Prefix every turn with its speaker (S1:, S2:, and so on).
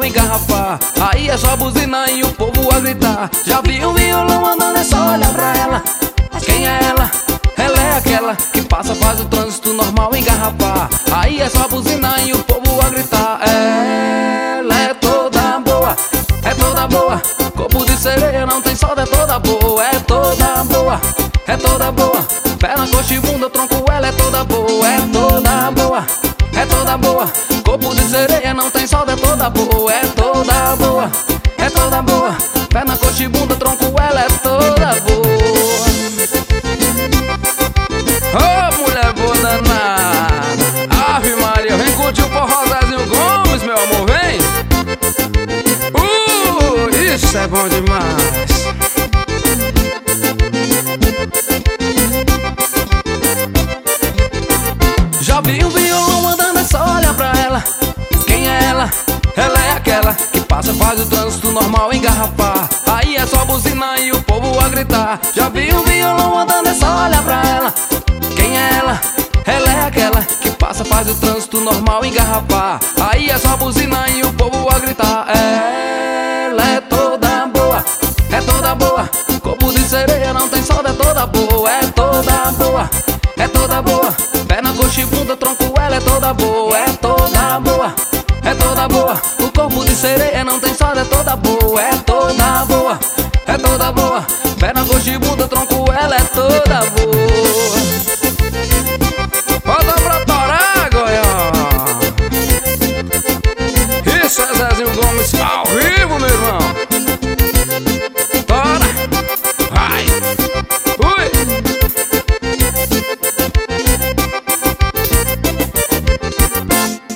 S1: normal engarrafar. Aí é só buzinar e o povo a gritar. Já vi um violão andando, é só olhar pra ela. Quem é ela? Ela é aquela que passa, faz o trânsito normal engarrafar. Aí é só buzinar e o povo a gritar. Ela é toda boa, é toda boa. Corpo de sereia, não tem solda, é toda boa. É toda boa, é toda boa. Perna, coxa e bunda, tronco, ela é toda boa. É toda boa, é toda boa. Corpo de sereia, não tem solda, é toda boa. É toda boa, é toda boa. Perna, coxa e bunda, tronco, ela é toda boa. Ô, mulher boa danada, Ave Maria, vem curtir o forró Zezinho Gomes, meu amor, vem. Isso é bom demais. Já vi um violão andando, é só olhar pra ela. Quem é ela? Ela é aquela que passa, faz o trânsito normal engarrafar. Aí é só buzinar e o povo a gritar. Já vi um violão andando, é só olhar pra ela. Quem é ela? Ela é aquela que passa, faz o trânsito normal engarrafar. Aí é só buzinar e o povo a gritar. Ela é toda boa, é toda boa. Corpo de sereia, não tem solda, é toda boa. É toda boa, é toda boa. Perna, coxa e bunda, tronco, ela é toda boa. É toda boa, é toda boa. O corpo de sereia, não tem solda, é toda boa. É toda boa, é toda boa. Perna, coxa e bunda, tronco, ela é toda boa. Volta pra torar, Goiás. Isso é Zezinho Gomes.